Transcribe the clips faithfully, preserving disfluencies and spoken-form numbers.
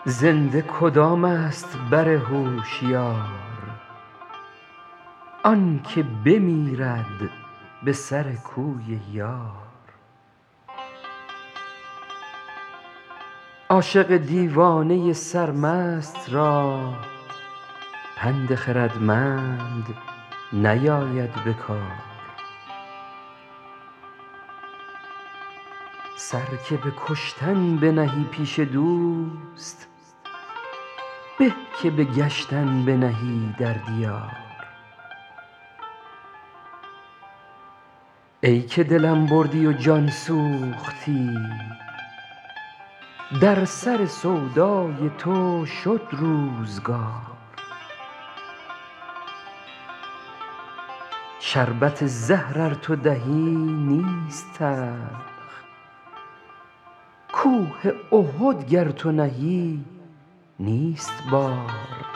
زنده کدام است بر هوشیار آن که بمیرد به سر کوی یار. عاشق دیوانه سرمست را پند خردمند نیاید به کار. سر که به کشتن بنهی پیش دوست به که به گشتن بنهی در دیار. ای که دلم بردی و جان سوختی در سر سودای تو شد روزگار. شربت زهر ار تو دهی نیست تلخ کوه احد گر تو نهی نیست بار.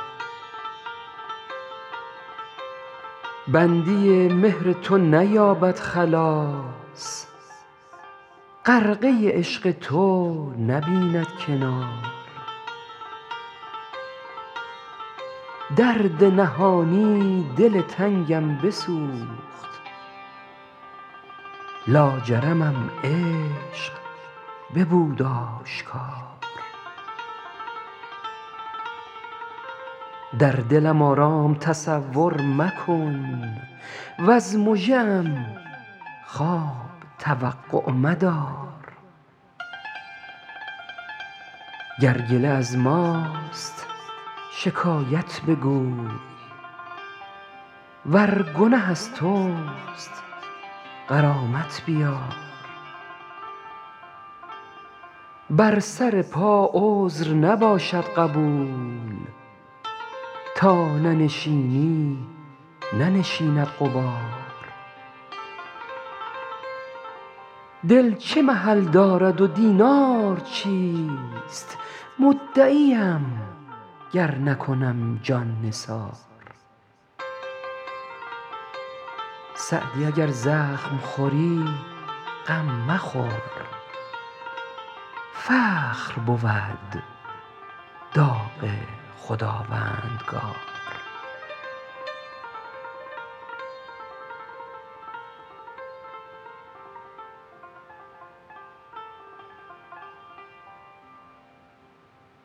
بندی مهر تو نیابد خلاص غرقه عشق تو نبیند کنار. درد نهانی دل تنگم بسوخت لاجرمم عشق ببود آشکار. در دلم آرام تصور مکن وز مژه ام خواب توقع مدار. گر گله از ماست شکایت بگوی ور گنه از توست غرامت بیار. بر سر پا عذر نباشد قبول تا ننشینی ننشیند غبار. دل چه محل دارد و دینار چیست مدعیم گر نکنم جان نثار. سعدی اگر زخم خوری غم مخور فخر بود داغ خداوندگار.